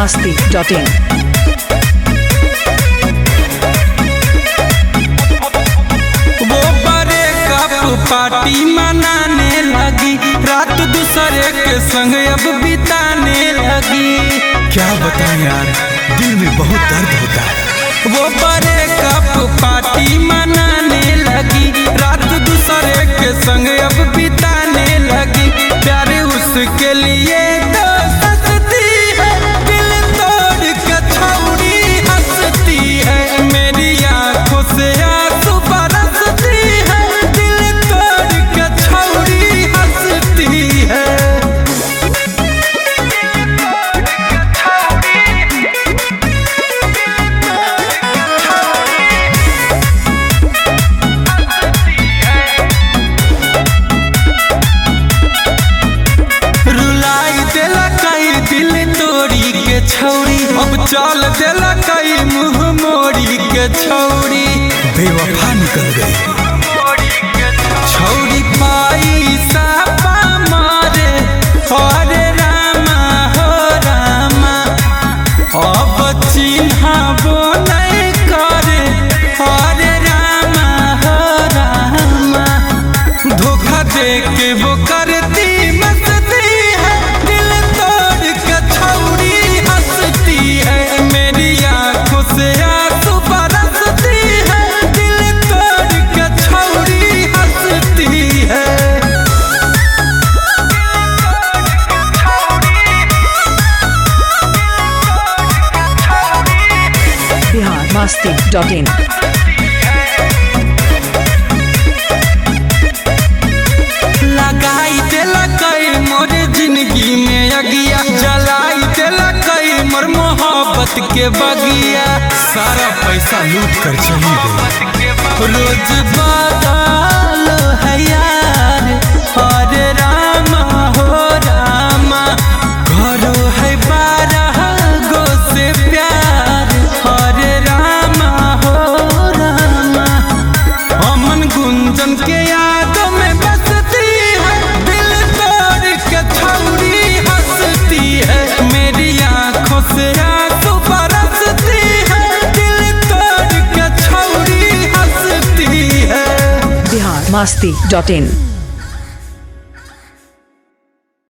biharmasti.in वो बड़े cup party मनाने लगी, रात दूसरे के संग अब बिताने लगी। क्या बताएं यार, दिल में बहुत दर्द होता है। वो बड़े कप पार्टी मनाने लगी, रात दूसरे के संग अब बिताने लगी। प्यार उसके लिए तो सस्ती है, दिल तोड़ के छौड़ी हंसती है। मेरी आंखों से आंसू बरसती है, दिल तोड़ के छौड़ी हंसती है। छौड़ी अब चाल देला कई मुँह मोड़ी के छौड़ी बेवफा निकल गई। छौड़ी पाई सापा मारे हरे रामा हो रामा, अब चिन्हाबो नहीं करे हरे रामा हो रामा। धोखा दे के वो करती मस्ती है, दिल तोड़ के छौड़ी हंसती है। मेरी आंखों से आंसू बरसती है, दिल तोड़ के छौड़ी हंसती है। biharmasti.in लगाई देला कई मोर जिंदगी में अगिया, जलाई देला कई मोर मोहब्बत के बगिया। सारा पैसा लूट कर चली गई। रोज बदल है यार हरे रामा हो रामा, घरो है 12 गो से प्यार हरे रामा हो रामा। अमन गुंजन के यादों में बसती है, दिल तोड़ के छौड़ी हंसती है। मेरी आंखों से आंसू बरसती है, दिल तोड़ के छौड़ी हंसती है। biharmasti.in